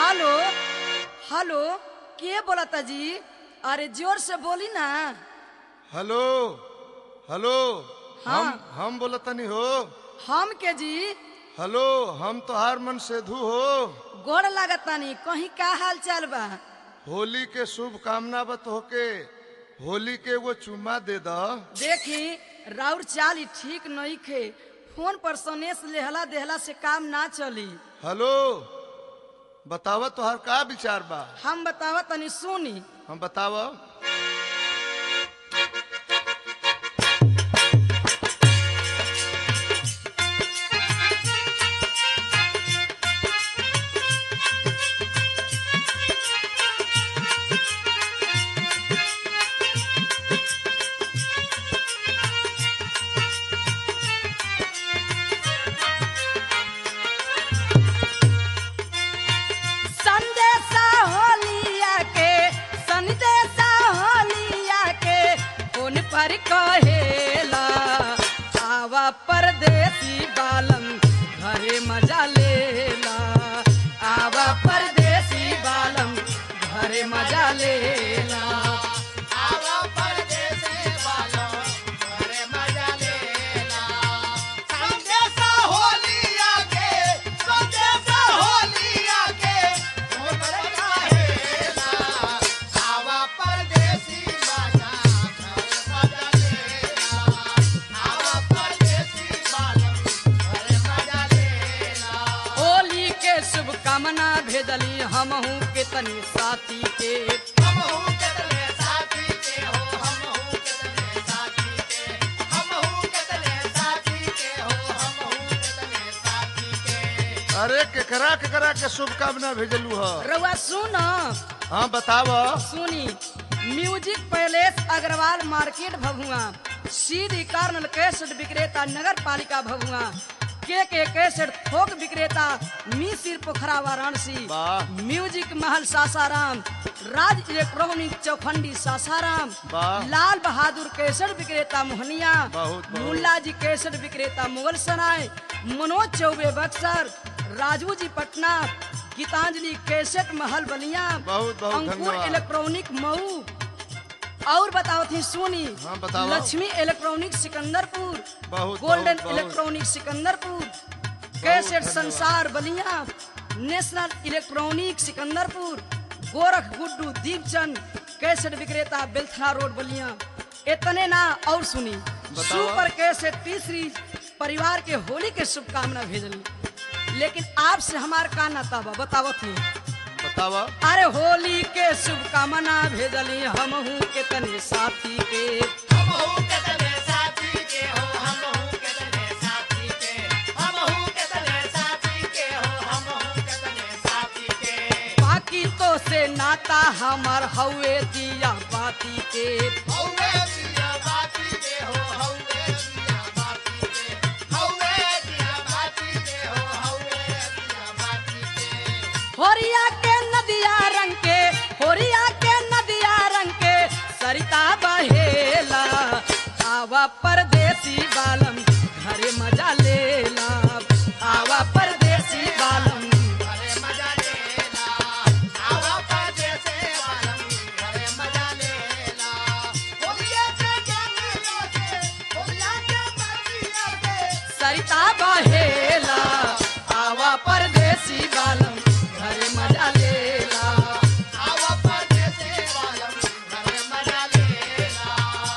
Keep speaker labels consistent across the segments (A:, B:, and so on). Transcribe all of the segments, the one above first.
A: Hello hello, के बोलता जी? अरे जोर से बोली ना।
B: Hello hello.
A: हाँ।
B: हम बोलतनी हो।
A: हम के जी?
B: हेलो, हम तोहार मन सेधु हो।
A: गोड़ लागतानी, कहीं का हाल चाल बा?
B: होली के शुभकामना बत होके होली के वो चुम्मा दे द।
A: देखी राउर चाली ठीक नहीं खे, फोन पर सनेस लेहला देहला से काम ना चली।
B: हेलो, बतावा तोहार का विचार बा?
A: हम बतावा तनी सुनी।
B: हम बतावा।
A: पर कहेला आवा परदेसी बालम घरे मजा लेला, आवा परदेसी बालम घरे मजा लेला,
C: आवा परदेसी बालम घरे मजा लेला। संदेशा होलिया के, संदेशा होलिया के मोटर काहेला, आवा परदेसी बाजा घरे मजा लेला, आवा परदेसी बालम घरे मजा लेला।
A: होली के शुभकामना भेजली हमहू के तनी साथी के,
C: हमहू केतने साथी के हो, हमहू केतने साथी के, हमहू केतने साथी के हो, हमहू केतने साथी के।
B: अरे केकरा केकरा के शुभकामना भेजलू ह?
A: रउआ सुन
B: हाँ बतावा।
A: सुनी। Music palace Agrawal market Bhabua, सीधी कार्नल कैसेट विक्रेता नगर पालिका भभुआ, के कैसेट थोक विक्रेता मिसिर पोखरा वाराणसी,
B: वाह
A: म्यूजिक महल सासाराम, राज इलेक्ट्रॉनिक चौखंडी सासाराम,
B: वाह।
A: लाल बहादुर कैसेट विक्रेता मोहनिया,
B: बहुत बहुत।
A: मुल्ला जी कैसेट विक्रेता मुगल सराय, मनोज चौबे बक्सर, राजू जी पटना, गीतांजलि कैसेट महल बलिया,
B: बहुत बहुत
A: अंकुर
B: धन्यवाद।
A: इलेक्ट्रॉनिक मऊ। और बताओ थी सुनी।
B: हाँ, बताओ।
A: लक्ष्मी इलेक्ट्रॉनिक सिकंदरपुर,
B: बहुत,
A: गोल्डन
B: बहुत, बहुत।
A: इलेक्ट्रॉनिक सिकंदरपुर, कैसेट
B: धन्यवाद।
A: Sansar Ballia, national electronic Sikandarpur, Gorakh Guddu Deepchand cassette विक्रेता बेलथरा रोड बलिया। इतने ना और सुनी। सुपर कैसेट टी सीरीज परिवार के होली के शुभकामना भेजली, लेकिन आपसे हमार का नाता बा बतावत थी।
B: बतावा।
A: अरे होली के शुभकामना भेजली हमहू के तने साथी के,
C: हमहू केतने साथी के हो, हमहू केतने साथी के, हमहू केतने साथी के हो, हमहू केतने साथी के।
A: बाकी तो से नाता हमार हवे दिया बाती के,
C: हौवे दिया बाती के हो, हौवे दिया बाती के, हौवे दिया बाती के हो, हौवे दिया बाती के।
A: होरिया के नदिया रंग के, होरिया के नदिया रंग के सरिता बहेला, आवा परदेसी बालम घरे मजा लेला, आवा परदेसी बालम
C: घरे मजा लेला, आवा परदेसी बालम घरे मजा लेला। होलिया के गंगा के, होलिया के नदिया के,
A: सरिता बहेला, आवा परदेसी बालम घरे मजा लेला,
C: आवा परदेसी बालम घरे मजा लेला।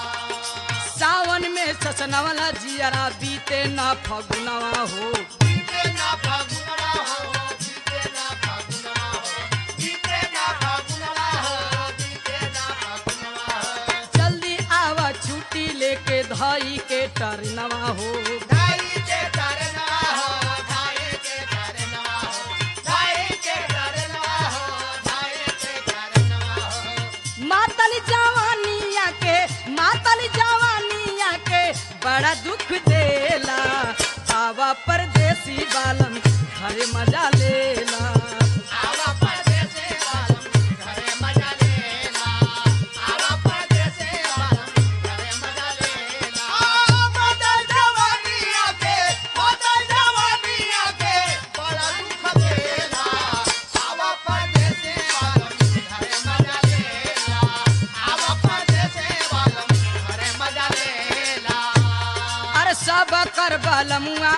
A: सावन में ससनवला जियरा बीते ना फगुनवा हो,
C: बीते ना फागुनवा हो, बीते ना फागुनवा हो, बीते ना फागुनवा हो, बीते ना फागुनवा हो।
A: जल्दी आवा छुट्टी लेके धाई के टरनवा हो,
C: धाई के तरनवा हो, धाई के तरनवा हो, धाई के तरनवा हो, धाई के तरनवा हो।
A: मातल जवानिया के, मातल जवानिया के बड़ा दुख देला, आवा परदेसी बालम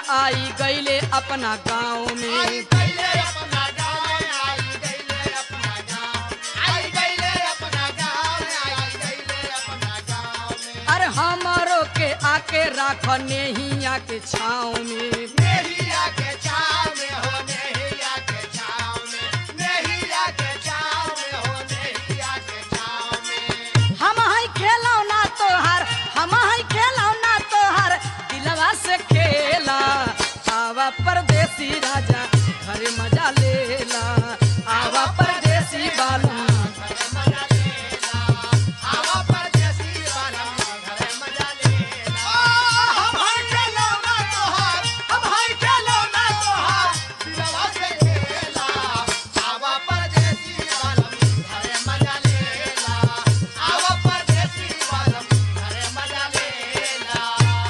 A: आई गईले अपना गाँव में।
C: आई गईले अपना गाँव में, आई गईले अपना गाँव, आई गईले अपना गाँव में, आई गईले अपना गाँव में।
A: अरे हमारो के आके राख नेहिया के छाँव में।
C: नेहिया के छाँव में हो, नेहिया के छाँव में, नेहिया के छाँव में हो, नेहिया के छाँव में।
A: हम हई खेलौना तोहार, हम हई खेलौना तोहार, दिलवा से खेला। आवा परदेसी राजा घरे मजा लेला, आवा परदेसी बालम
C: घरे मजा लेला, आवा परदेसी बालम घरे मजा लेला। हम हई खेलौना तोहार, हम हई खेलौना तोहार, दिलवा से खेला। आवा परदेसी बालम घरे मजा लेला, आवा परदेसी बालम घरे मजा लेला।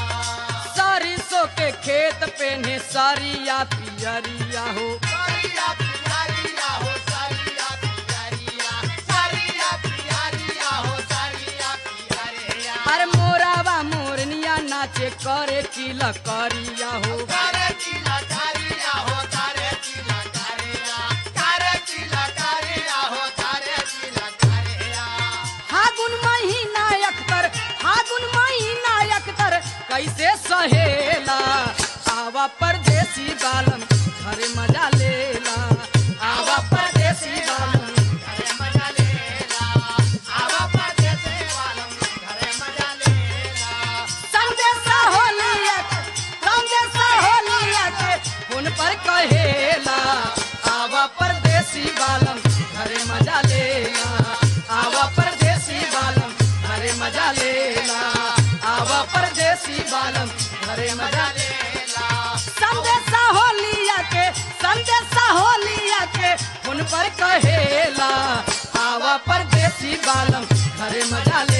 A: सरिसो के खेत पेने सरिया पियरिया हो।
C: सारिया पियारिया हो, सारिया पियारिया, सारिया पियारिया हो, सारिया पियारिया।
A: अरे मोरावा मोरनिया नाचे करे किला करिया हो।
C: तारे चिला कारिया हो, तारे चिला कारिया, तारे चिला कारिया हो, तारे चिला कारिया।
A: फागुन महीना अख्तर, फागुन महीना अख्तर, कैसे सहेला। आवा परदेसी बालम घरे मजा लेला, आवा परदेसी बालम।
C: घरे मजा लेला, आवा परदेसी बालम घरे मजा लेला।
A: संदेशा होलिया के, संदेशा होलिया के फोन पर कहेला। आवा परदेसी बालम घरे मजा लेला, आवा परदेसी बालम घरे मजा लेला, आवा परदेसी बालम घरे मजा लेला। संदेशा होलिया के, संदेशा होलिया के फोन पर कहेला। आवा परदेसी बालम घरे मजा